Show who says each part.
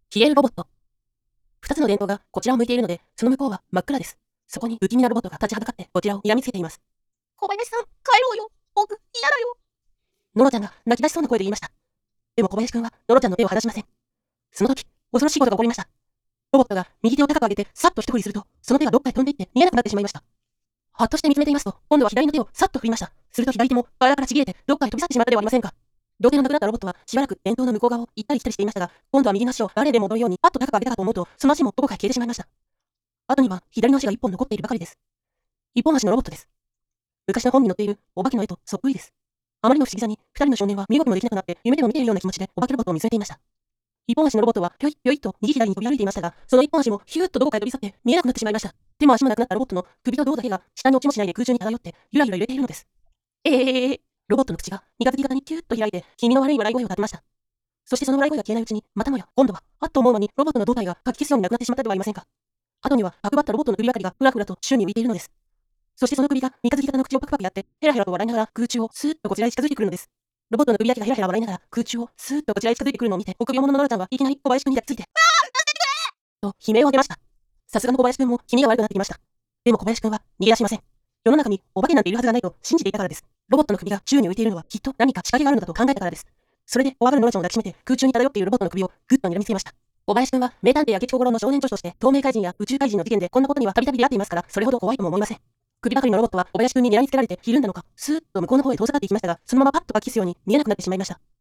Speaker 1: 消えるロボット。二つの電灯がこちらを向いているので、その向こうは真っ暗です。そこに不気味なロボットが立ちはだかってこちらを睨みつけています。
Speaker 2: 小林さん、帰ろうよ。僕、嫌だよ。
Speaker 1: ノロちゃんが泣き出しそうな声で言いました。でも小林くんはノロちゃんの手を離しません。その時、恐ろしいことが起こりました。ロボットが右手を高く上げてさっと一振りすると、その手がどっかへ飛んでいって見えなくなってしまいました。はっとして見つめていますと、今度は左の手をさっと振りました。すると左手も体からちぎれてどっかへ飛び去ってしまったではありませんか。両手のなくなったロボットはしばらく電灯の向こう側を行ったり来たりしていましたが、今度は右の足をバレーで戻るようにパッと高く上げたかと思うと、その足もどこかへ消えてしまいました。後には左の足が一本残っているばかりです。一本足のロボットです。昔の本に載っているお化けの絵とそっくりです。あまりの不思議さに、二人の少年は身動きもできなくなって夢でも見ているような気持ちでお化けロボットを見つめていました。一本足のロボットはぴょいぴょいと右左に飛び歩いていましたが、その一本足もヒューッとどこかへ飛び去って見えなくなってしまいました。手も足もなくなったロボットの首と胴だけが下に落ちもしないで空中に漂ってゆらゆら揺れているのです。ロボットの口が三日月型にキューッと開いて気味の悪い笑い声を立てました。そしてその笑い声が消えないうちに、またもや今度はあっと思うのにロボットの胴体がかき消すようになくなってしまったではありませんか。後には角張ったロボットの首あたりがふらふらと宙に浮いているのです。そしてその首が三日月型の口をパクパクやってヘラヘラと笑いながら空中をスーッとこちらへ近づいてくるのです。ロボットの首だけがヘラヘラ笑いながら空中をスーッとこちらへ近づいてくるのを見て、臆病者のノラちゃんはいきなり小林くんに抱きついて、と悲鳴を上げました。さすがの小林くんも気味が悪くなってきました。でも小林くんは逃げ出しません。世の中にお化けなんているはずがないと信じていたからです。ロボットの首が宙に浮いているのはきっと何か仕掛けがあるのだと考えたからです。それで怖がるノラちゃんを抱きしめて空中に漂っているロボットの首をぐっと睨みつけました。小林くんは名探偵やケチコゴロの少年女子として透明怪人や宇宙怪人の事件でこんなことにはたびたび出会っていますから、それほど怖いとも思いません。首ばかりのロボットは小林くんに睨みつけられてひるんだのか、スーッと向こうの方へ遠ざかっていきましたが、そのままパッとかき消すように見えなくなってしまいました。